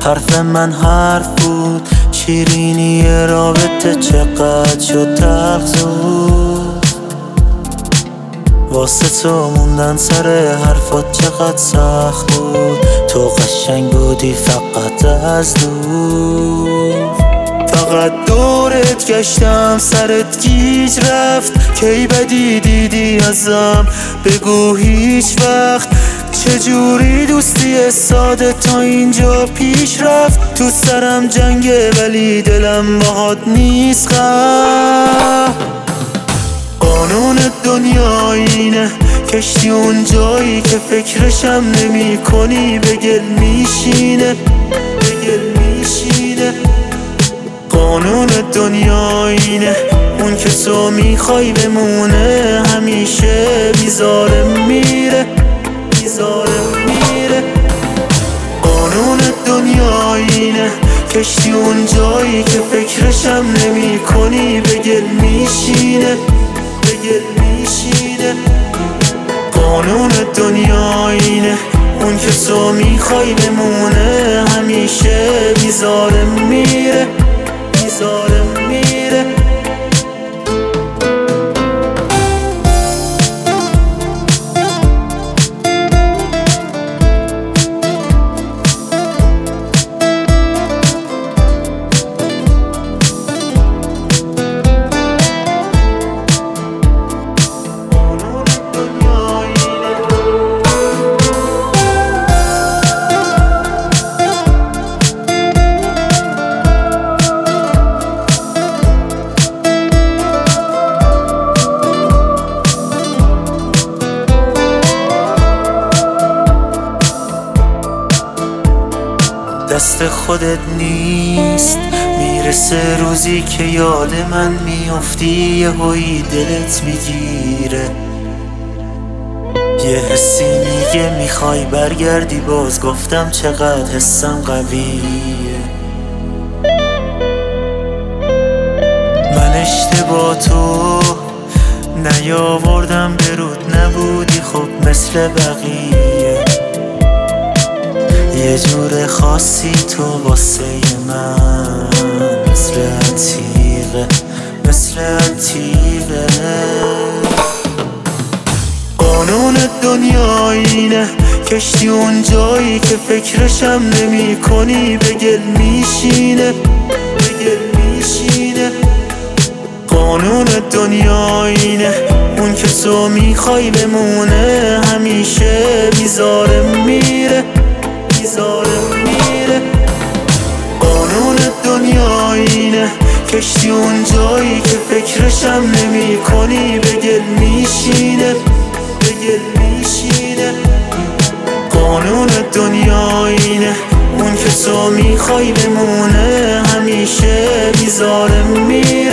حرف من حرف بود، شیرینی رابطه چقدر شد تلخ زود. واسه تو موندن سر حرفات چقدر سخت بود، تو قشنگ بودی فقط از دور. فقط دورت گشتم سرت گیج رفت، کی بدی دیدی ازم بگو هیچ وقت. چجوری دوستی ساده تا اینجا پیش رفت، تو سرم جنگه ولی دلم باهات نیست خب. قانون دنیا اینه، کشتی اون جایی که فکرشم نمی کنی به گل میشینه، به گل میشینه. قانون دنیا اینه، اون که تو میخوای بمونه همیشه میذاره میره، میذاره میره. قانون دنیا اینه، کشتی اون جایی که فکرشم نمی کنی به گل میشینه، به گل میشینه. قانون دنیا اینه، اون که تو میخوای بمونه همیشه میذاره میره، میذاره میره. دست خودت نیست، میرسه روزی که یاد من میافتی، یهویی دلت میگیره، یه حسی میگه میخوای برگردی باز. گفتم چقدر حسم قویه، من اشتباه تو نیاوردم برود نبودی خب مثل بقیه. یه جور خاصی تو واسه من، مثل عتیقه، مثل عتیقه. قانون دنیا اینه، کشتی اون جایی که فکرشم نمی کنی به گل میشینه، به گل میشینه. قانون دنیا اینه، اون که تو میخوای بمونه همیشه میذاره میره، میذاره میره. قانون دنیا اینه، کشتی اون جایی که فکرشم نمی کنی به گل میشینه، به گل میشینه. قانون دنیا اینه، اون که تو میخوای بمونه همیشه میذاره میره.